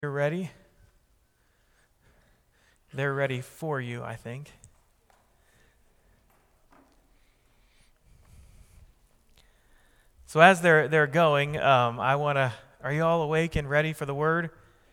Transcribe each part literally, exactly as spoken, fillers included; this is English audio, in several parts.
You're ready? They're ready for you, I think. So as they're they're going, um, I want to, are you all awake and ready for the word?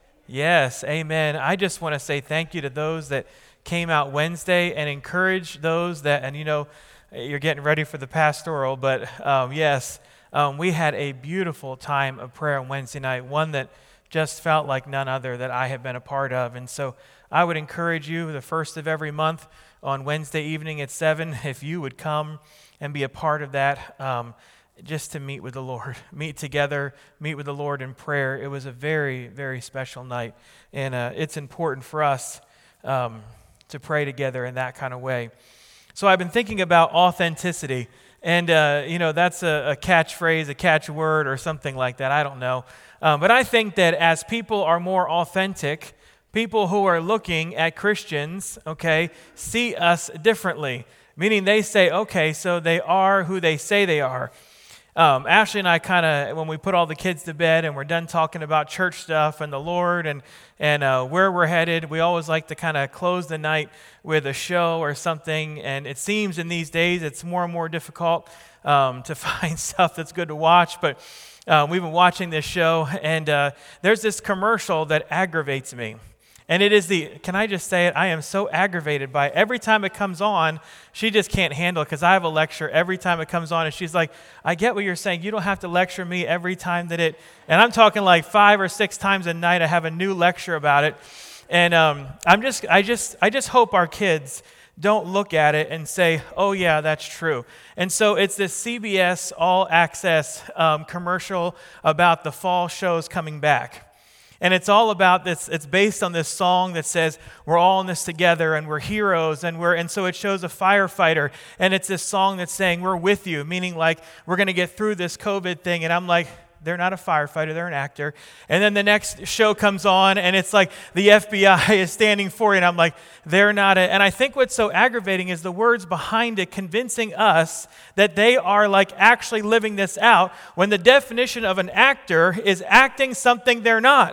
Yes, amen. I just want to say thank you to those that came out Wednesday and encourage those that, and you know, you're getting ready for the pastoral, but um, yes, um, we had a beautiful time of prayer on Wednesday night, one that just felt like none other that I have been a part of. And so I would encourage you the first of every month on Wednesday evening at seven, if you would come and be a part of that, um, just to meet with the Lord, meet together, meet with the Lord in prayer. It was a very, very special night. And uh, it's important for us um, to pray together in that kind of way. So I've been thinking about authenticity. And, uh, you know, that's a, a catchphrase, a catchword or something like that. I don't know. Um, but I think that as people are more authentic, people who are looking at Christians, okay, see us differently. Meaning they say, okay, so they are who they say they are. Um, Ashley and I kind of, when we put all the kids to bed and we're done talking about church stuff and the Lord and and uh, where we're headed, we always like to kind of close the night with a show or something. And it seems in these days it's more and more difficult um, to find stuff that's good to watch. But uh, we've been watching this show, and uh, there's this commercial that aggravates me. And it is the, can I just say it? I am so aggravated by it. Every time it comes on, she just can't handle it because I have a lecture every time it comes on. And she's like, I get what you're saying. You don't have to lecture me every time that it, and I'm talking like five or six times a night. I have a new lecture about it. And um, I'm just, I just, I just hope our kids don't look at it and say, oh yeah, that's true. And so it's this C B S All Access um, commercial about the fall shows coming back. And it's all about this, it's based on this song that says, we're all in this together and we're heroes. And we're and so it shows a firefighter. And it's this song that's saying, we're with you, meaning like, we're going to get through this COVID thing. And I'm like, they're not a firefighter, they're an actor. And then the next show comes on and it's like, the F B I is standing for you. And I'm like, they're not a, and I think what's so aggravating is the words behind it convincing us that they are like actually living this out when the definition of an actor is acting something they're not.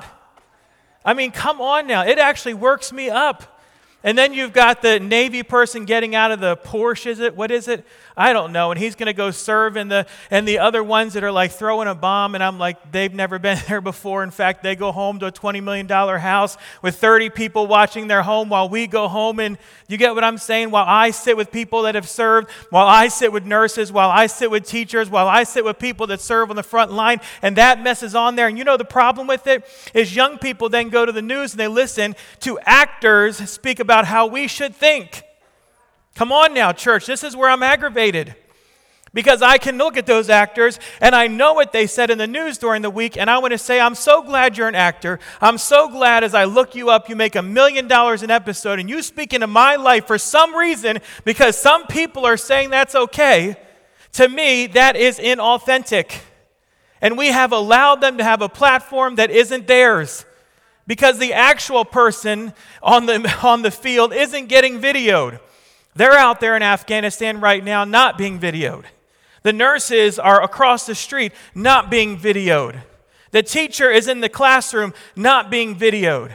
I mean, come on now. It actually works me up. And then you've got the Navy person getting out of the Porsche, is it? What is it? I don't know. And he's going to go serve in the, and the other ones that are like throwing a bomb. And I'm like, they've never been there before. In fact, they go home to a twenty million dollars house with thirty people watching their home while we go home. And you get what I'm saying? While I sit with people that have served, while I sit with nurses, while I sit with teachers, while I sit with people that serve on the front line, and that mess is on there. And you know the problem with it is young people then go to the news and they listen to actors speak about how we should think. Come on now, church. This is where I'm aggravated. Because I can look at those actors and I know what they said in the news during the week, and I want to say, I'm so glad you're an actor. I'm so glad as I look you up, you make a million dollars an episode and you speak into my life for some reason because some people are saying that's okay. To me, that is inauthentic. And we have allowed them to have a platform that isn't theirs. Because the actual person on the on the field isn't getting videoed. They're out there in Afghanistan right now not being videoed. The nurses are across the street not being videoed. The teacher is in the classroom not being videoed.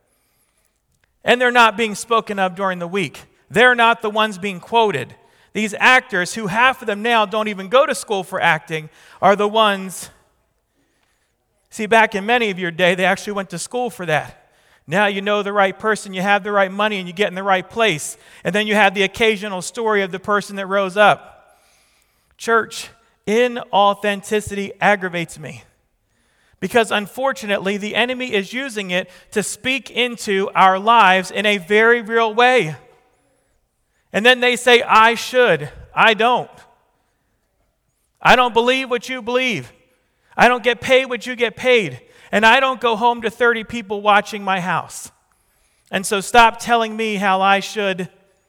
And they're not being spoken of during the week. They're not the ones being quoted. These actors, who half of them now don't even go to school for acting, are the ones. See, back in many of your day, they actually went to school for that. Now you know the right person, you have the right money, and you get in the right place. And then you have the occasional story of the person that rose up. Church, inauthenticity aggravates me. Because unfortunately, the enemy is using it to speak into our lives in a very real way. And then they say, I should. I don't. I don't believe what you believe. I don't get paid what you get paid. And I don't go home to thirty people watching my house. And so stop telling me how I should.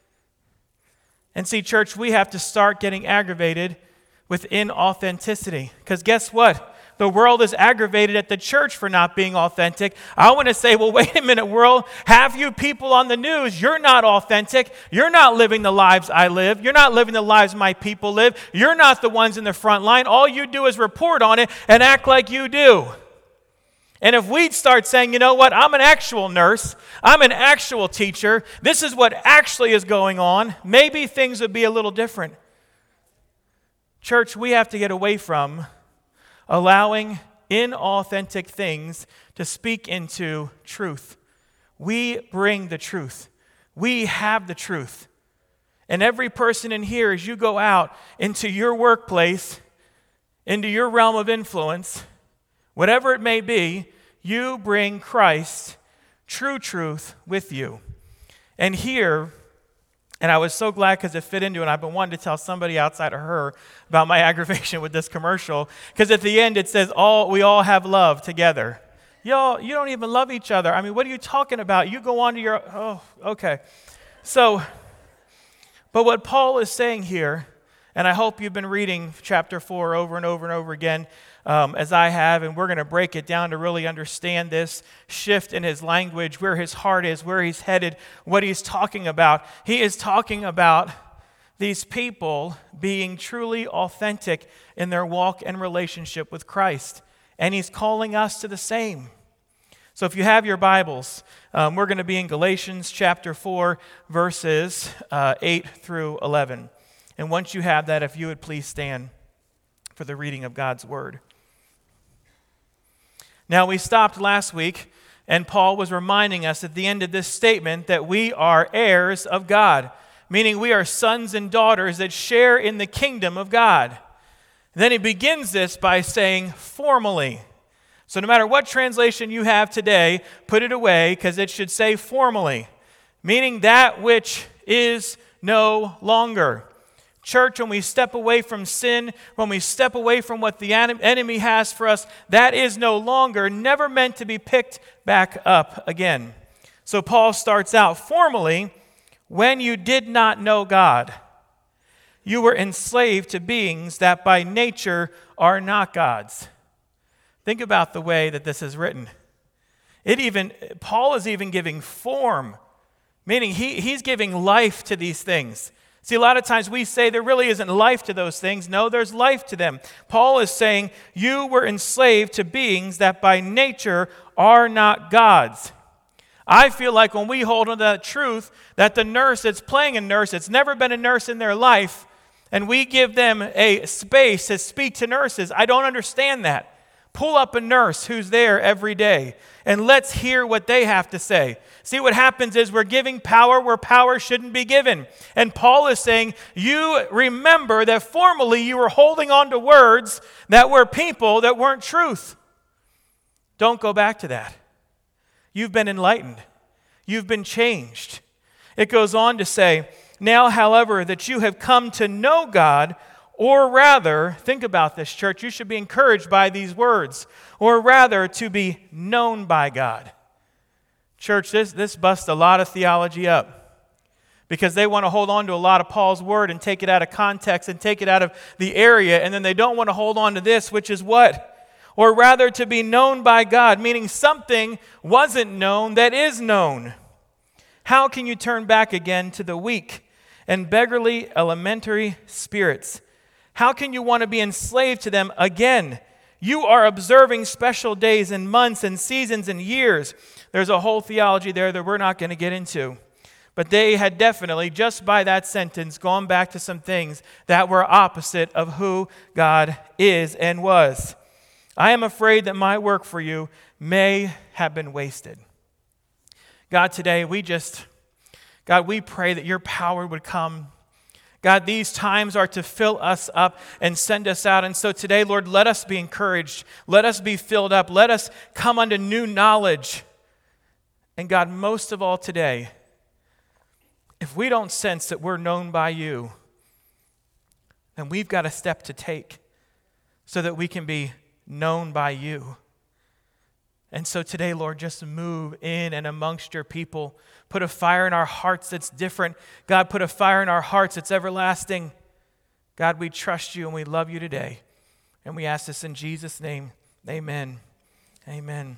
And see, church, we have to start getting aggravated with inauthenticity. Because guess what? The world is aggravated at the church for not being authentic. I want to say, well, wait a minute, world. Have you people on the news? You're not authentic. You're not living the lives I live. You're not living the lives my people live. You're not the ones in the front line. All you do is report on it and act like you do. And if we'd start saying, you know what, I'm an actual nurse, I'm an actual teacher, this is what actually is going on, maybe things would be a little different. Church, we have to get away from allowing inauthentic things to speak into truth. We bring the truth. We have the truth. And every person in here, as you go out into your workplace, into your realm of influence, whatever it may be, you bring Christ, true truth, with you. And here, and I was so glad because it fit into it, and I've been wanting to tell somebody outside of her about my aggravation with this commercial, because at the end it says, all we all have love together. Y'all, you don't even love each other. I mean, what are you talking about? You go on to your, oh, okay. So, but what Paul is saying here, and I hope you've been reading chapter four over and over and over again, um, as I have, and we're going to break it down to really understand this shift in his language, where his heart is, where he's headed, what he's talking about. He is talking about these people being truly authentic in their walk and relationship with Christ, and he's calling us to the same. So if you have your Bibles, um, we're going to be in Galatians chapter four, verses uh, eight through eleven. And once you have that, if you would please stand for the reading of God's Word. Now, we stopped last week, and Paul was reminding us at the end of this statement that we are heirs of God, meaning we are sons and daughters that share in the kingdom of God. Then he begins this by saying, formally. So no matter what translation you have today, put it away, because it should say formally, meaning that which is no longer. Church, when we step away from sin, when we step away from what the enemy has for us, that is no longer, never meant to be picked back up again. So Paul starts out formally, when you did not know God, you were enslaved to beings that by nature are not God's. Think about the way that this is written. It even, Paul is even giving form, meaning he, he's giving life to these things. See, a lot of times we say there really isn't life to those things. No, there's life to them. Paul is saying you were enslaved to beings that by nature are not God's. I feel like when we hold on to that truth, that the nurse that's playing a nurse, it's never been a nurse in their life, and we give them a space to speak to nurses. I don't understand that. Pull up a nurse who's there every day, and let's hear what they have to say. See, what happens is we're giving power where power shouldn't be given. And Paul is saying, you remember that formerly you were holding on to words that were people that weren't truth. Don't go back to that. You've been enlightened. You've been changed. It goes on to say, now, however, that you have come to know God, or rather, think about this, church, you should be encouraged by these words, or rather, to be known by God. Church, this, this busts a lot of theology up because they want to hold on to a lot of Paul's word and take it out of context and take it out of the area, and then they don't want to hold on to this, which is what? Or rather, to be known by God, meaning something wasn't known that is known. How can you turn back again to the weak and beggarly elementary spirits? How can you want to be enslaved to them again? You are observing special days and months and seasons and years. There's a whole theology there that we're not going to get into. But they had definitely, just by that sentence, gone back to some things that were opposite of who God is and was. I am afraid that my work for you may have been wasted. God, today we just, God, we pray that your power would come. God, these times are to fill us up and send us out. And so today, Lord, let us be encouraged. Let us be filled up. Let us come unto new knowledge. And God, most of all today, if we don't sense that we're known by you, then we've got a step to take so that we can be known by you. And so today, Lord, just move in and amongst your people. Put a fire in our hearts that's different. God, put a fire in our hearts that's everlasting. God, we trust you and we love you today. And we ask this in Jesus' name. Amen. Amen.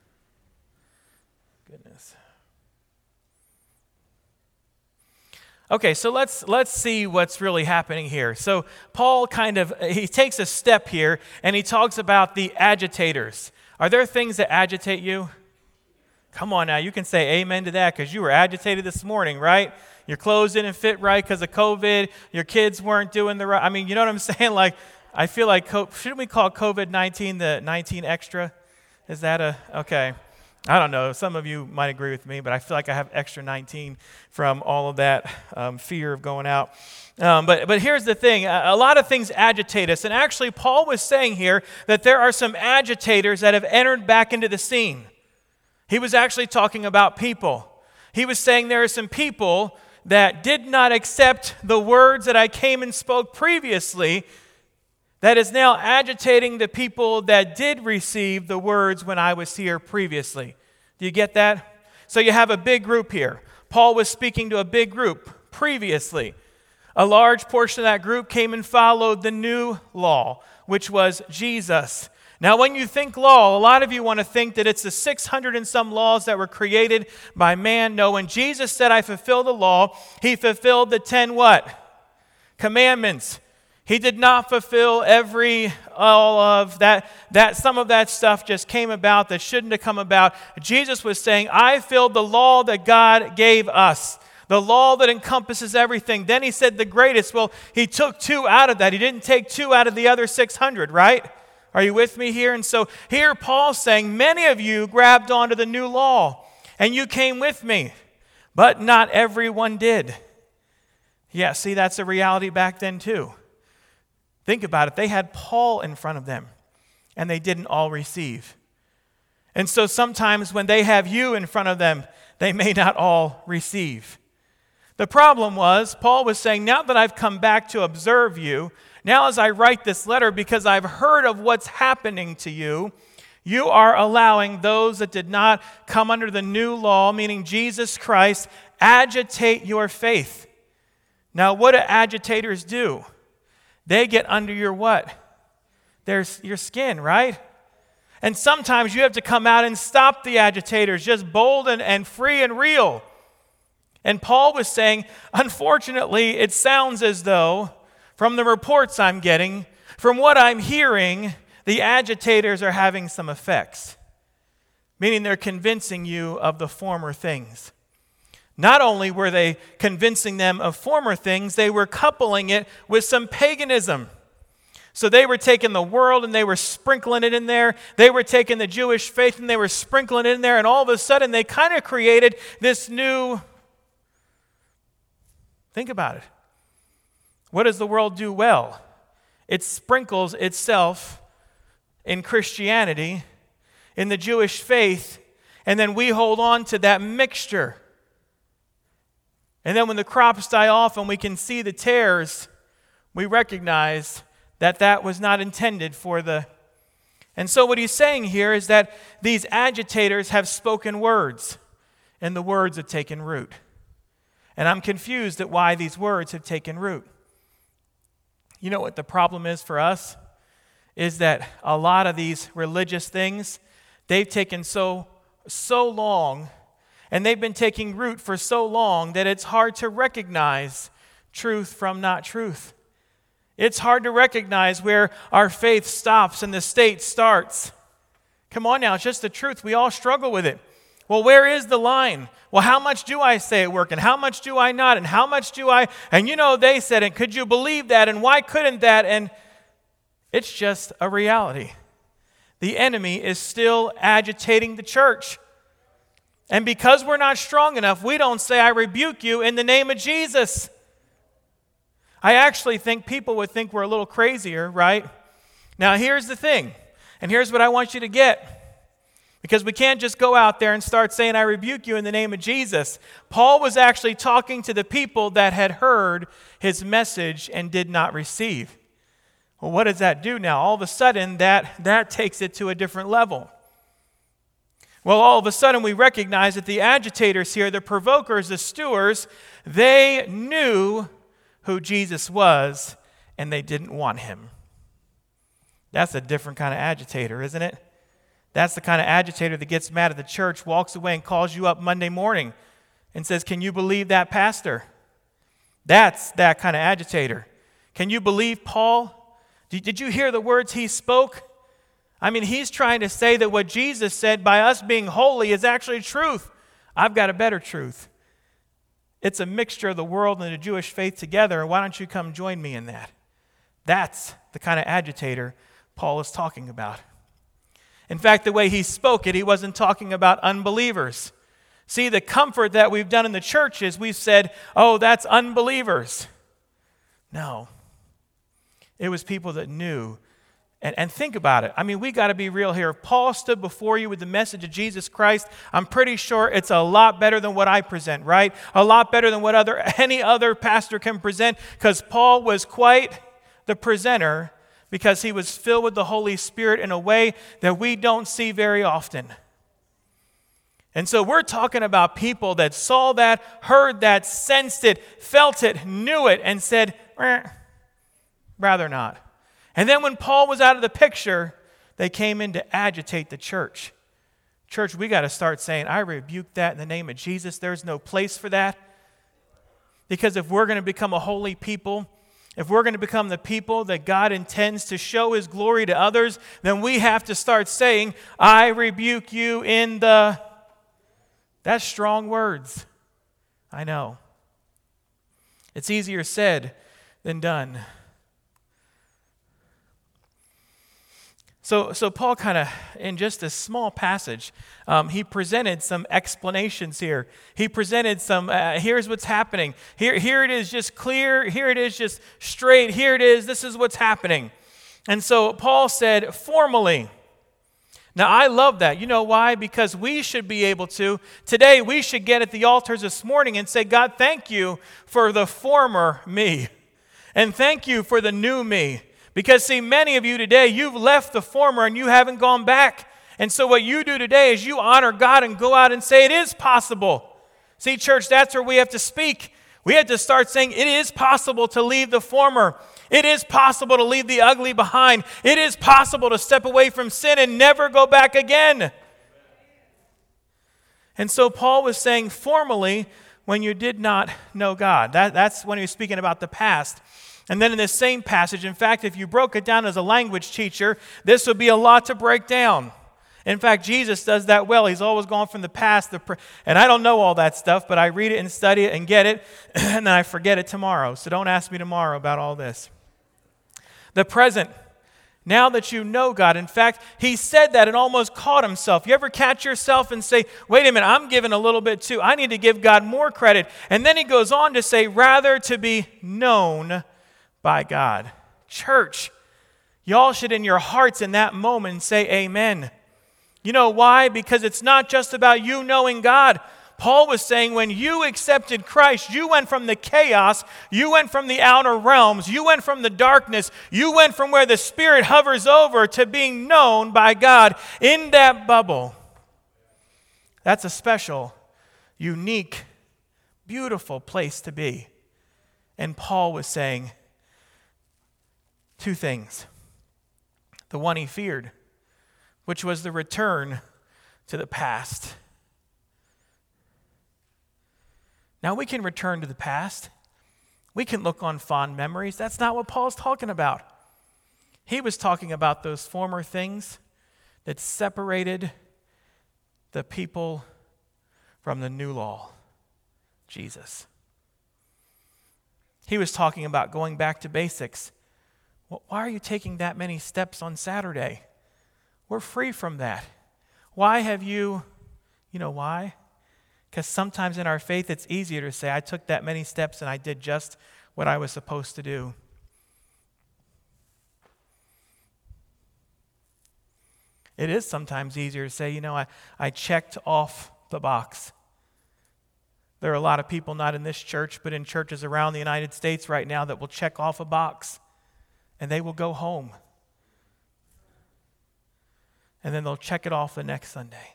Goodness. Okay, so let's let's see what's really happening here. So Paul kind of, he takes a step here, and he talks about the agitators. Are there things that agitate you? Come on now, you can say amen to that because you were agitated this morning, right? Your clothes didn't fit right because of COVID. Your kids weren't doing the right. I mean, you know what I'm saying? Like, I feel like, shouldn't we call COVID nineteen the nineteen extra? Is that a, okay. I don't know. Some of you might agree with me, but I feel like I have extra nineteen from all of that um, fear of going out. Um, but, but here's the thing. A, a lot of things agitate us. And actually, Paul was saying here that there are some agitators that have entered back into the scene. He was actually talking about people. He was saying there are some people that did not accept the words that I came and spoke previously, that is now agitating the people that did receive the words when I was here previously. Do you get that? So you have a big group here. Paul was speaking to a big group previously. A large portion of that group came and followed the new law, which was Jesus. Now, when you think law, a lot of you want to think that it's the six hundred and some laws that were created by man. No, when Jesus said, I fulfill the law, he fulfilled the ten what? Commandments. He did not fulfill every, all of that, that, some of that stuff just came about that shouldn't have come about. Jesus was saying, I filled the law that God gave us, the law that encompasses everything. Then he said the greatest. Well, he took two out of that. He didn't take two out of the other six hundred, right? Are you with me here? And so here Paul's saying, many of you grabbed onto the new law, and you came with me, but not everyone did. Yeah, see, that's a reality back then too. Think about it. They had Paul in front of them, and they didn't all receive. And so sometimes when they have you in front of them, they may not all receive. The problem was, Paul was saying, now that I've come back to observe you, now as I write this letter because I've heard of what's happening to you, you are allowing those that did not come under the new law, meaning Jesus Christ, agitate your faith. Now, what do agitators do? They get under your what? Their, your skin, right? And sometimes you have to come out and stop the agitators, just bold and, and free and real. And Paul was saying, unfortunately, it sounds as though, from the reports I'm getting, from what I'm hearing, the agitators are having some effects, meaning they're convincing you of the former things. Not only were they convincing them of former things, they were coupling it with some paganism. So they were taking the world and they were sprinkling it in there. They were taking the Jewish faith and they were sprinkling it in there. And all of a sudden they kind of created this new... Think about it. What does the world do well? It sprinkles itself in Christianity, in the Jewish faith, and then we hold on to that mixture. And then when the crops die off and we can see the tares, we recognize that that was not intended for the... And so what he's saying here is that these agitators have spoken words, and the words have taken root. And I'm confused at why these words have taken root. You know what the problem is for us? Is that a lot of these religious things, they've taken so, so long, and they've been taking root for so long that it's hard to recognize truth from not truth. It's hard to recognize where our faith stops and the state starts. Come on now, it's just the truth. We all struggle with it. Well, where is the line? Well, how much do I say at work? And how much do I not? And how much do I? And you know, they said, and could you believe that? And why couldn't that? And it's just a reality. The enemy is still agitating the church. And because we're not strong enough, we don't say, I rebuke you in the name of Jesus. I actually think people would think we're a little crazier, right? Now, here's the thing, and here's what I want you to get. Because we can't just go out there and start saying, I rebuke you in the name of Jesus. Paul was actually talking to the people that had heard his message and did not receive. Well, what does that do now? All of a sudden, that, that takes it to a different level. Well, all of a sudden, we recognize that the agitators here, the provokers, the stewards, they knew who Jesus was, and they didn't want him. That's a different kind of agitator, isn't it? That's the kind of agitator that gets mad at the church, walks away and calls you up Monday morning and says, can you believe that pastor? That's that kind of agitator. Can you believe Paul? Did, did you hear the words he spoke? I mean, he's trying to say that what Jesus said by us being holy is actually truth. I've got a better truth. It's a mixture of the world and the Jewish faith together. Why don't you come join me in that? That's the kind of agitator Paul is talking about. In fact, the way he spoke it, he wasn't talking about unbelievers. See, the comfort that we've done in the church is we've said, oh, that's unbelievers. No. It was people that knew. And, and think about it. I mean, we got to be real here. If Paul stood before you with the message of Jesus Christ, I'm pretty sure it's a lot better than what I present, right? A lot better than what other any other pastor can present, because Paul was quite the presenter, because he was filled with the Holy Spirit in a way that we don't see very often. And so we're talking about people that saw that, heard that, sensed it, felt it, knew it, and said, eh, rather not. And then when Paul was out of the picture, they came in to agitate the church. Church, we got to start saying, I rebuke that in the name of Jesus. There's no place for that. Because if we're going to become a holy people, if we're going to become the people that God intends to show His glory to others, then we have to start saying, I rebuke you in the... That's strong words. I know. It's easier said than done. So, so Paul kind of, in just a small passage, um, he presented some explanations here. He presented some, uh, here's what's happening. Here, here it is just clear. Here it is just straight. Here it is. This is what's happening. And so Paul said, formally. Now, I love that. You know why? Because we should be able to, today we should get at the altars this morning and say, God, thank you for the former me. And thank you for the new me. Because, see, many of you today, you've left the former and you haven't gone back. And so what you do today is you honor God and go out and say it is possible. See, church, that's where we have to speak. We have to start saying it is possible to leave the former. It is possible to leave the ugly behind. It is possible to step away from sin and never go back again. And so Paul was saying formally, when you did not know God. That, that's when he was speaking about the past. And then in this same passage, in fact, if you broke it down as a language teacher, this would be a lot to break down. In fact, Jesus does that well. He's always gone from the past, the pre- and I don't know all that stuff, but I read it and study it and get it, and then I forget it tomorrow. So don't ask me tomorrow about all this. The present, now that you know God. In fact, he said that and almost caught himself. You ever catch yourself and say, wait a minute, I'm giving a little bit too. I need to give God more credit. And then he goes on to say, rather to be known by God. Church, y'all should in your hearts in that moment say amen. You know why? Because it's not just about you knowing God. Paul was saying when you accepted Christ, you went from the chaos, you went from the outer realms, you went from the darkness, you went from where the Spirit hovers over to being known by God in that bubble. That's a special, unique, beautiful place to be. And Paul was saying two things. The one he feared, which was the return to the past. Now we can return to the past. We can look on fond memories. That's not what Paul's talking about. He was talking about those former things that separated the people from the new law, Jesus. He was talking about going back to basics. Well, why are you taking that many steps on Saturday? We're free from that. Why have you, you know why? Because sometimes in our faith it's easier to say, I took that many steps and I did just what I was supposed to do. It is sometimes easier to say, you know, I, I checked off the box. There are a lot of people, not in this church, but in churches around the United States right now that will check off a box and they will go home. And then they'll check it off the next Sunday.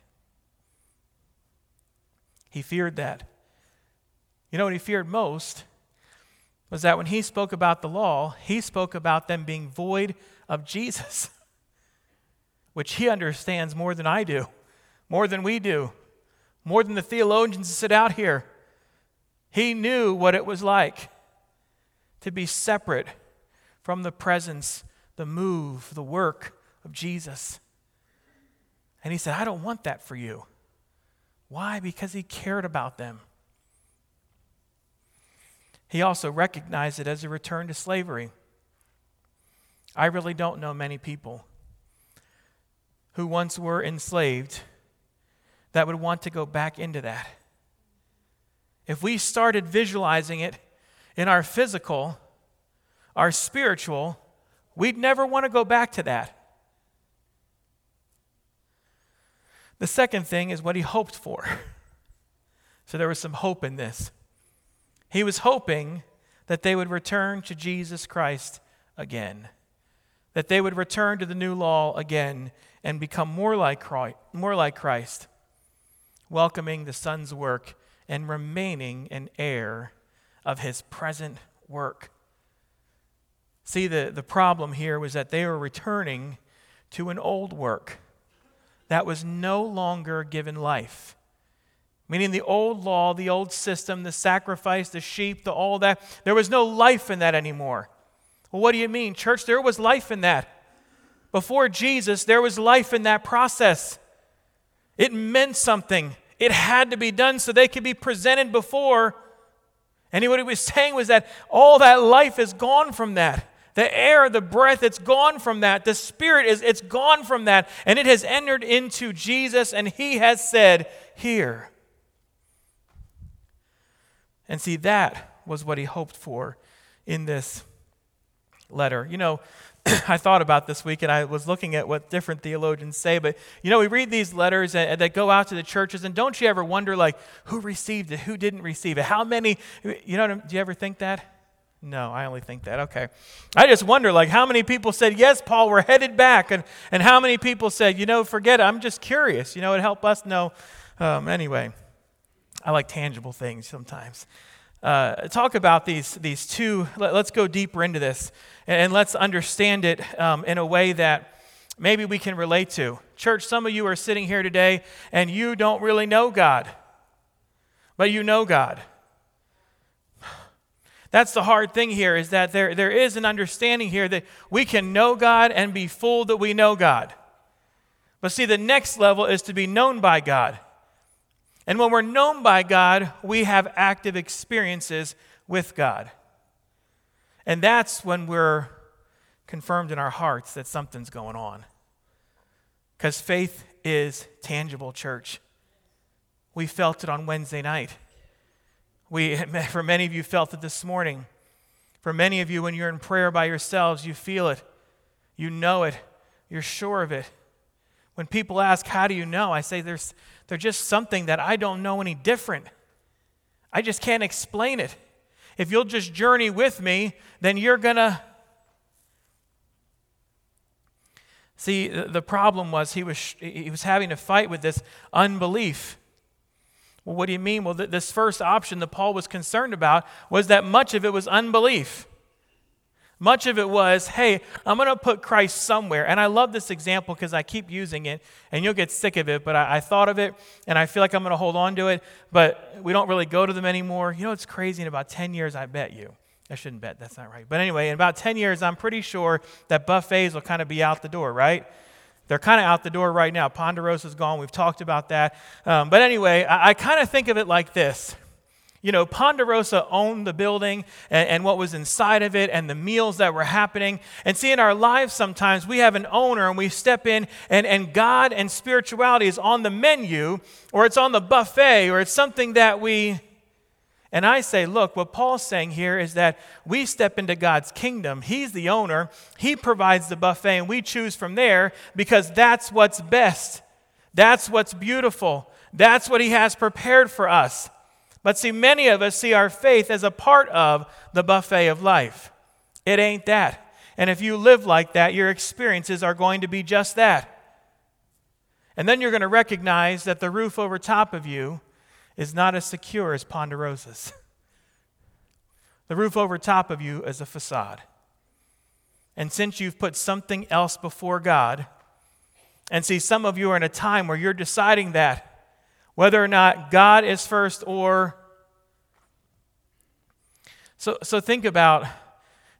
He feared that. You know what he feared most was that when he spoke about the law, he spoke about them being void of Jesus, which he understands more than I do, more than we do, more than the theologians that sit out here. He knew what it was like. to be separate from the presence, the move, the work of Jesus. And he said, I don't want that for you. Why? Because he cared about them. He also recognized it as a return to slavery. I really don't know many people who once were enslaved that would want to go back into that. If we started visualizing it in our physical, our spiritual, we'd never want to go back to that. The second thing is what he hoped for. So there was some hope in this. He was hoping that they would return to Jesus Christ again, that they would return to the new law again and become more like Christ, more like Christ, welcoming the Son's work and remaining an heir of his present work. See, the, the problem here was that they were returning to an old work that was no longer given life. Meaning the old law, the old system, the sacrifice, the sheep, the all that, there was no life in that anymore. Well, what do you mean, church? There was life in that. Before Jesus, there was life in that process. It meant something. It had to be done so they could be presented before. And what he was saying was that all that life is gone from that. The air, the breath, it's gone from that. The Spirit, is it's gone from that. And it has entered into Jesus, and he has said, here. And see, that was what he hoped for in this letter. You know, I thought about this week, and I was looking at what different theologians say, but, you know, we read these letters that, that go out to the churches, and don't you ever wonder, like, who received it, who didn't receive it, how many, you know, do you ever think that? No, I only think that. Okay. I just wonder, like, how many people said, yes, Paul, we're headed back, and, and how many people said, you know, forget it, I'm just curious, you know, it helped us know. Um, anyway, I like tangible things sometimes. Uh, talk about these these two. Let, let's go deeper into this, and, and let's understand it um, in a way that maybe we can relate to. Church, some of you are sitting here today, and you don't really know God, but you know God. That's the hard thing here, is that there, there is an understanding here that we can know God and be fooled that we know God. But see, the next level is to be known by God. And when we're known by God, we have active experiences with God. And that's when we're confirmed in our hearts that something's going on. Because faith is tangible, church. We felt it on Wednesday night. We, for many of you, felt it this morning. For many of you, when you're in prayer by yourselves, you feel it. You know it. You're sure of it. When people ask, how do you know? I say, there's, there's just something that I don't know any different. I just can't explain it. If you'll just journey with me, then you're going to... See, the problem was he was he was having to fight with this unbelief. Well, what do you mean? Well, th- this first option that Paul was concerned about was that much of it was unbelief. Much of it was, hey, I'm going to put Christ somewhere. And I love this example because I keep using it, and you'll get sick of it, but I, I thought of it, and I feel like I'm going to hold on to it, but we don't really go to them anymore. You know what's crazy? In about ten years, I bet you. I shouldn't bet. That's not right. But anyway, in about ten years, I'm pretty sure that buffets will kind of be out the door, right? They're kind of out the door right now. Ponderosa's gone. We've talked about that. Um, but anyway, I, I kind of think of it like this. You know, Ponderosa owned the building and, and what was inside of it and the meals that were happening. And see, in our lives sometimes we have an owner and we step in and, and God and spirituality is on the menu, or it's on the buffet, or it's something that we... And I say, look, what Paul's saying here is that we step into God's kingdom. He's the owner. He provides the buffet, and we choose from there because that's what's best. That's what's beautiful. That's what he has prepared for us. But see, many of us see our faith as a part of the buffet of life. It ain't that. And if you live like that, your experiences are going to be just that. And then you're going to recognize that the roof over top of you is not as secure as Ponderosa's. The roof over top of you is a facade. And since you've put something else before God, and see, some of you are in a time where you're deciding that, whether or not God is first or... So, so think about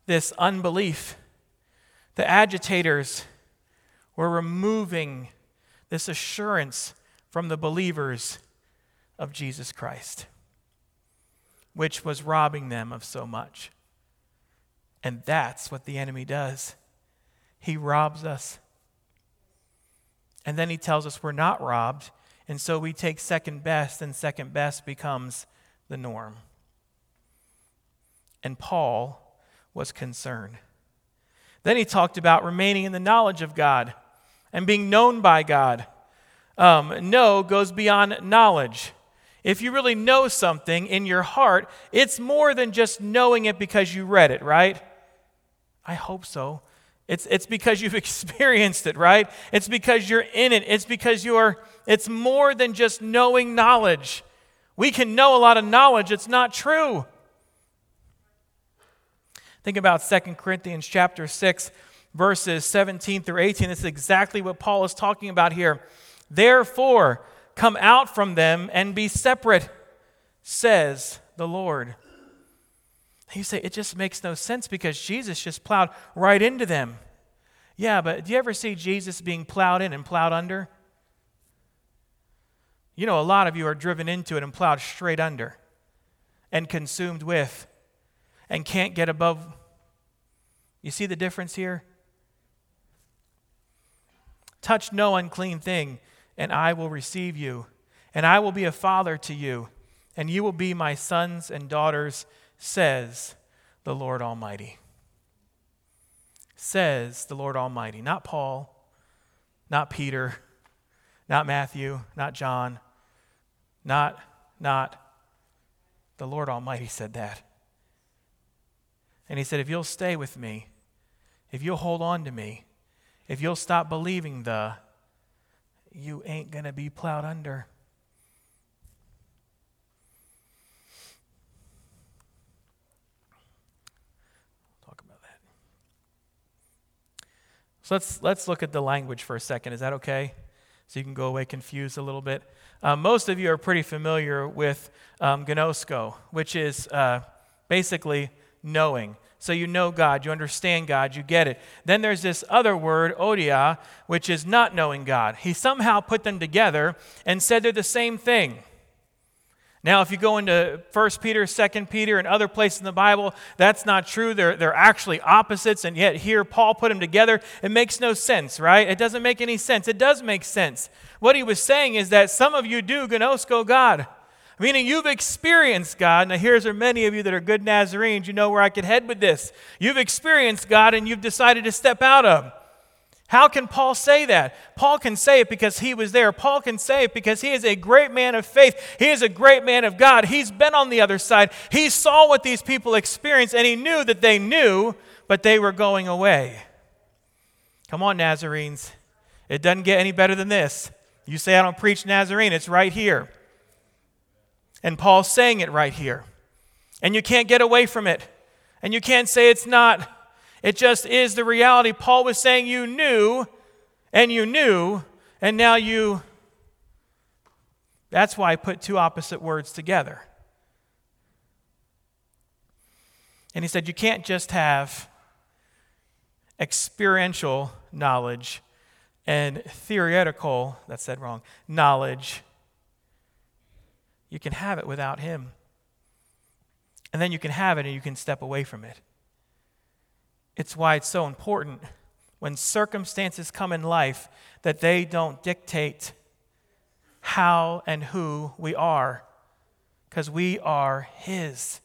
this unbelief. The agitators were removing this assurance from the believers of Jesus Christ, which was robbing them of so much. And that's what the enemy does. He robs us. And then he tells us we're not robbed, and so we take second best, and second best becomes the norm. And Paul was concerned. Then he talked about remaining in the knowledge of God and being known by God. Um, know goes beyond knowledge. If you really know something in your heart, it's more than just knowing it because you read it, right? I hope so. It's, it's because you've experienced it, right? It's because you're in it. It's because you're, it's more than just knowing knowledge. We can know a lot of knowledge. It's not true. Think about Second Corinthians chapter six, verses seventeen through eighteen. This is exactly what Paul is talking about here. Therefore, come out from them and be separate, says the Lord. You say, it just makes no sense because Jesus just plowed right into them. Yeah, but do you ever see Jesus being plowed in and plowed under? You know, a lot of you are driven into it and plowed straight under and consumed with and can't get above. You see the difference here? Touch no unclean thing, and I will receive you, and I will be a father to you, and you will be my sons and daughters, says the Lord Almighty. Says the Lord Almighty. Not Paul, not Peter, not Matthew, not John, not, not, the Lord Almighty said that. And he said, if you'll stay with me, if you'll hold on to me, if you'll stop believing the, you ain't going to be plowed under. So let's let's look at the language for a second. Is that okay? So you can go away confused a little bit. Um, most of you are pretty familiar with um, gnosko, which is uh, basically knowing. So you know God, you understand God, you get it. Then there's this other word, odia, which is not knowing God. He somehow put them together and said they're the same thing. Now, if you go into First Peter, Second Peter, and other places in the Bible, that's not true. They're, they're actually opposites, and yet here Paul put them together. It makes no sense, right? It doesn't make any sense. It does make sense. What he was saying is that some of you do gnosko God, meaning you've experienced God. Now, here's are many of you that are good Nazarenes. You know where I could head with this. You've experienced God, and you've decided to step out of. How can Paul say that? Paul can say it because he was there. Paul can say it because he is a great man of faith. He is a great man of God. He's been on the other side. He saw what these people experienced, and he knew that they knew, but they were going away. Come on, Nazarenes. It doesn't get any better than this. You say, I don't preach Nazarene. It's right here. And Paul's saying it right here. And you can't get away from it. And you can't say it's not. It just is the reality. Paul was saying you knew, and you knew, and now you... That's why I put two opposite words together. And he said you can't just have experiential knowledge and theoretical, that's said wrong, knowledge. You can have it without him. And then you can have it and you can step away from it. It's why it's so important when circumstances come in life that they don't dictate how and who we are, because we are his.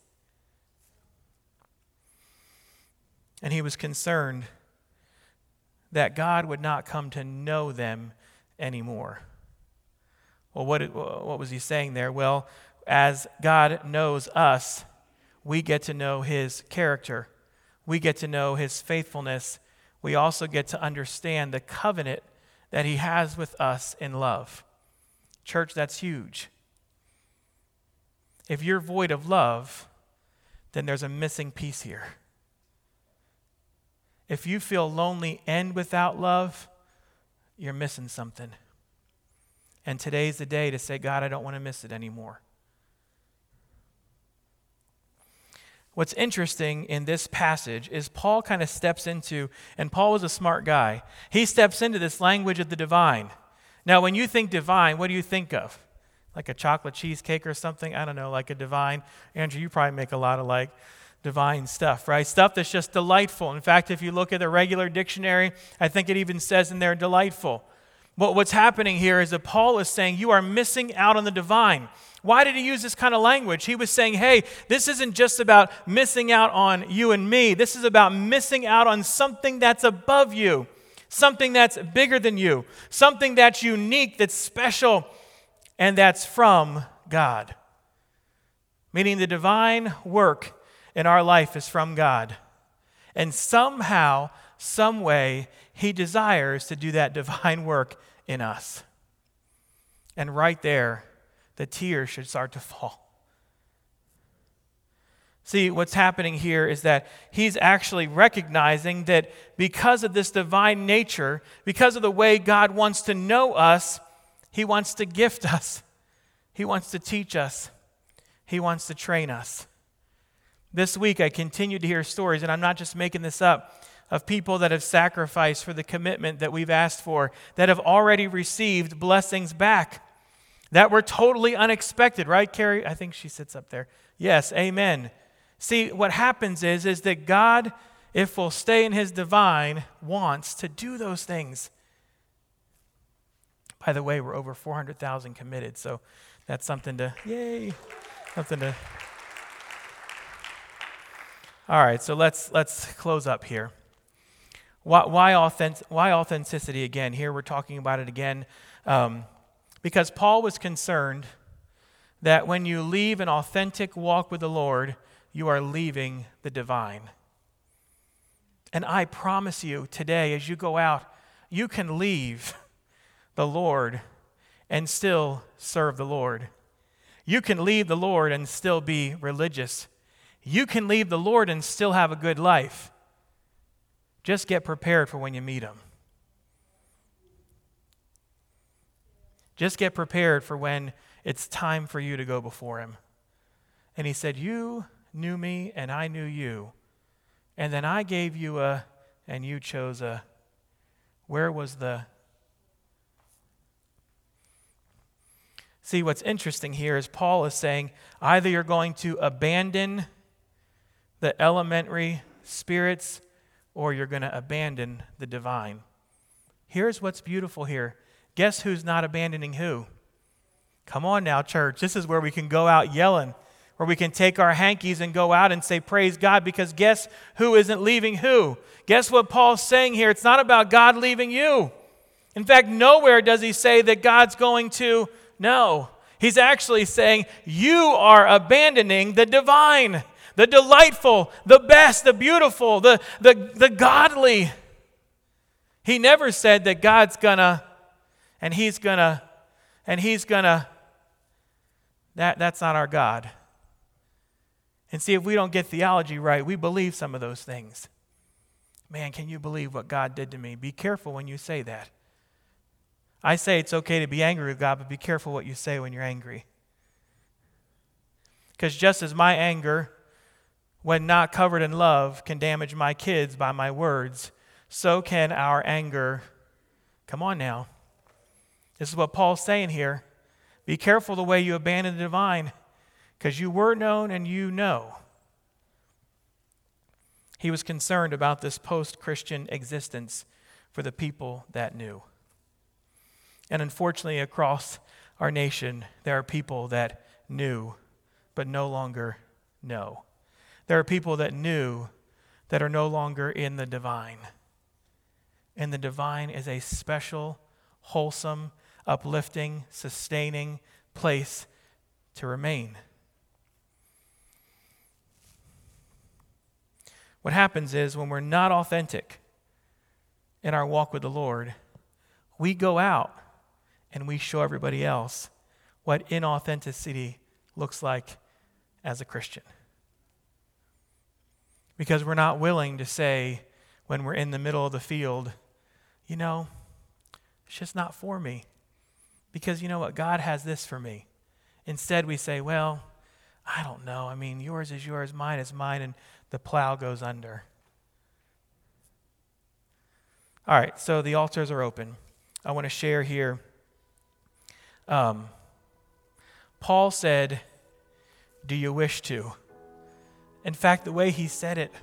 And he was concerned that God would not come to know them anymore. Well, what, what was he saying there? Well, as God knows us, we get to know his character. We get to know his faithfulness. We also get to understand the covenant that he has with us in love. Church, that's huge. If you're void of love, then there's a missing piece here. If you feel lonely and without love, you're missing something. And today's the day to say, God, I don't want to miss it anymore. What's interesting in this passage is Paul kind of steps into, and Paul was a smart guy, he steps into this language of the divine. Now, when you think divine, what do you think of? Like a chocolate cheesecake or something? I don't know, like a divine. Andrew, you probably make a lot of like divine stuff, right? Stuff that's just delightful. In fact, if you look at the regular dictionary, I think it even says in there delightful. But what's happening here is that Paul is saying you are missing out on the divine. Why did he use this kind of language? He was saying, hey, this isn't just about missing out on you and me. This is about missing out on something that's above you, something that's bigger than you, something that's unique, that's special, and that's from God. Meaning the divine work in our life is from God. And somehow, some way, he desires to do that divine work in us. And right there, the tears should start to fall. See, what's happening here is that he's actually recognizing that because of this divine nature, because of the way God wants to know us, he wants to gift us. He wants to teach us. He wants to train us. This week, I continued to hear stories, and I'm not just making this up, of people that have sacrificed for the commitment that we've asked for, that have already received blessings back, that were totally unexpected, right, Carrie? I think she sits up there. Yes, amen. See, what happens is, is that God, if we'll stay in his divine, wants to do those things. By the way, we're over four hundred thousand committed, so that's something to, yay, something to. All right, so let's let's close up here. Why, why, authentic, why authenticity again? Here we're talking about it again. Um, Because Paul was concerned that when you leave an authentic walk with the Lord, you are leaving the divine. And I promise you today, as you go out, you can leave the Lord and still serve the Lord. You can leave the Lord and still be religious. You can leave the Lord and still have a good life. Just get prepared for when you meet him. Just get prepared for when it's time for you to go before him. And he said, you knew me and I knew you. And then I gave you a, and you chose a. Where was the? See, what's interesting here is Paul is saying either you're going to abandon the elementary spirits or you're going to abandon the divine. Here's what's beautiful here. Guess who's not abandoning who? Come on now, church. This is where we can go out yelling, where we can take our hankies and go out and say, praise God, because guess who isn't leaving who? Guess what Paul's saying here? It's not about God leaving you. In fact, nowhere does he say that God's going to, no. He's actually saying you are abandoning the divine, the delightful, the best, the beautiful, the, the, the godly. He never said that God's gonna And he's gonna, and he's gonna, that, that's not our God. And see, if we don't get theology right, we believe some of those things. Man, can you believe what God did to me? Be careful when you say that. I say it's okay to be angry with God, but be careful what you say when you're angry. Because just as my anger, when not covered in love, can damage my kids by my words, so can our anger, come on now. This is what Paul's saying here. Be careful the way you abandon the divine, because you were known and you know. He was concerned about this post-Christian existence for the people that knew. And unfortunately, across our nation, there are people that knew but no longer know. There are people that knew that are no longer in the divine. And the divine is a special, wholesome, uplifting, sustaining place to remain. What happens is when we're not authentic in our walk with the Lord, we go out and we show everybody else what inauthenticity looks like as a Christian. Because we're not willing to say when we're in the middle of the field, you know, it's just not for me. Because you know what? God has this for me. Instead, we say, well, I don't know. I mean, yours is yours, mine is mine, and the plow goes under. All right, so the altars are open. I want to share here. Um, Paul said, "Do you wish to?" In fact, the way he said it,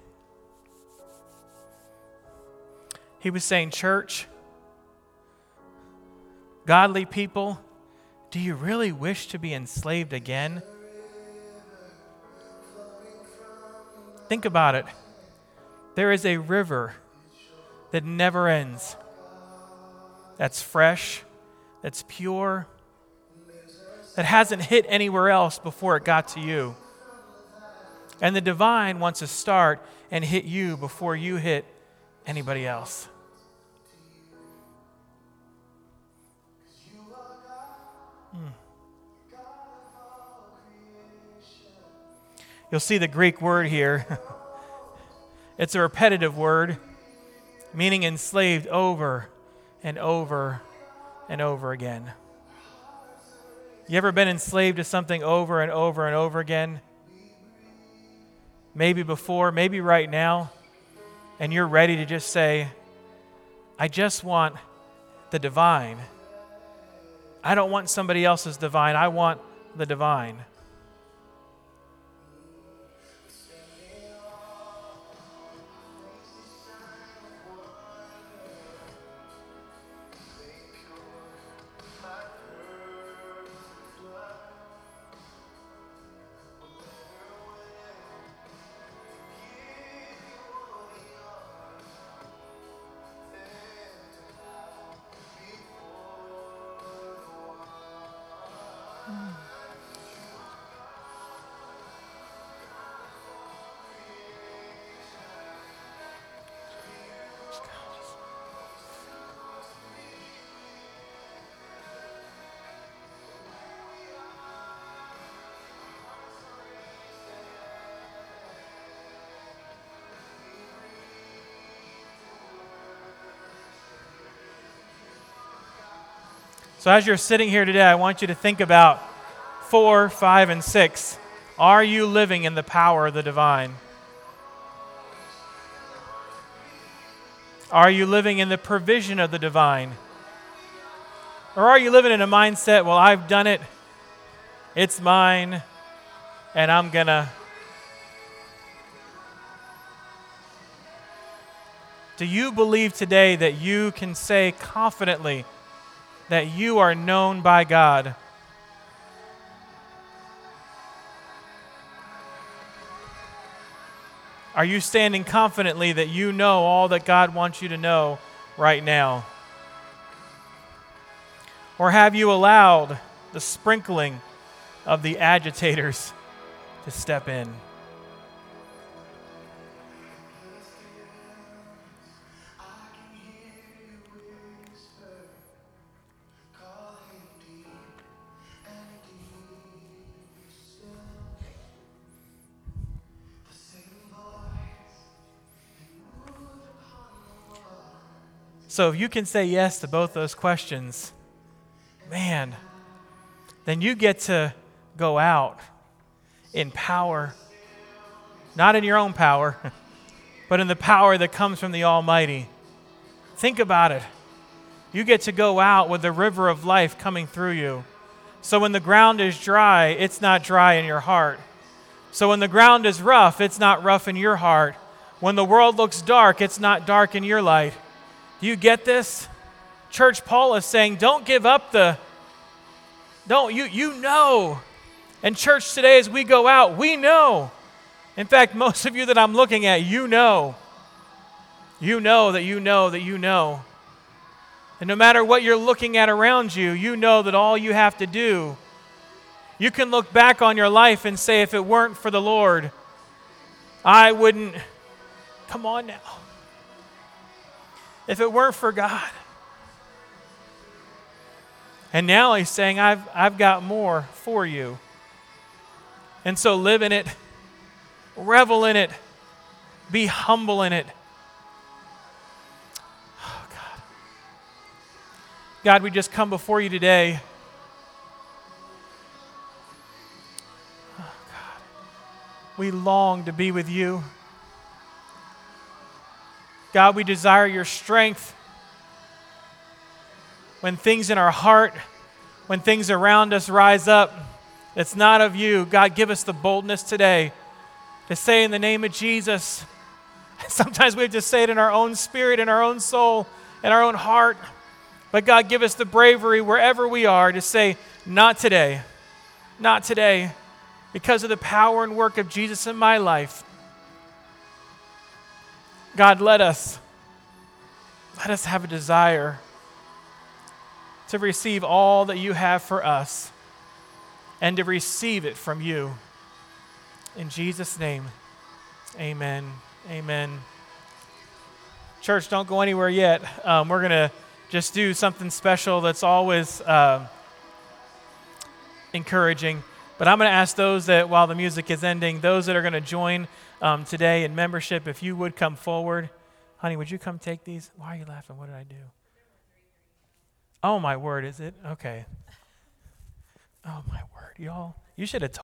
he was saying, church, godly people, do you really wish to be enslaved again? Think about it. There is a river that never ends, that's fresh, that's pure, that hasn't hit anywhere else before it got to you. And the divine wants to start and hit you before you hit anybody else. Hmm. You'll see the Greek word here. It's a repetitive word, meaning enslaved over and over and over again. You ever been enslaved to something over and over and over again? Maybe before, maybe right now, and you're ready to just say, I just want the divine. I don't want somebody else's divine. I want the divine. So as you're sitting here today, I want you to think about four, five, and six. Are you living in the power of the divine? Are you living in the provision of the divine? Or are you living in a mindset, well, I've done it, it's mine, and I'm gonna... Do you believe today that you can say confidently that you are known by God? Are you standing confidently that you know all that God wants you to know right now? Or have you allowed the sprinkling of the agitators to step in? So if you can say yes to both those questions, man, then you get to go out in power, not in your own power, but in the power that comes from the Almighty. Think about it. You get to go out with the river of life coming through you. So when the ground is dry, it's not dry in your heart. So when the ground is rough, it's not rough in your heart. When the world looks dark, it's not dark in your light. Do you get this? Church, Paul is saying, don't give up the, don't, you, you know. And church, today as we go out, we know. In fact, most of you that I'm looking at, you know. You know that you know that you know. And no matter what you're looking at around you, you know that all you have to do, you can look back on your life and say, if it weren't for the Lord, I wouldn't, come on now. If it weren't for God. And now he's saying, I've, I've got more for you. And so live in it, revel in it, be humble in it. Oh, God. God, we just come before you today. Oh, God. We long to be with you. God, we desire your strength when things in our heart, when things around us rise up. It's not of you. God, give us the boldness today to say in the name of Jesus. Sometimes we have to say it in our own spirit, in our own soul, in our own heart. But God, give us the bravery wherever we are to say, not today, not today, because of the power and work of Jesus in my life. God, let us, let us have a desire to receive all that you have for us and to receive it from you. In Jesus' name, amen. Amen. Church, don't go anywhere yet. Um, we're going to just do something special that's always uh, encouraging. But I'm going to ask those that, while the music is ending, those that are going to join um, today in membership, if you would come forward. Honey, would you come take these? Why are you laughing? What did I do? Oh, my word, is it? Okay. Oh, my word. Y'all, you should have told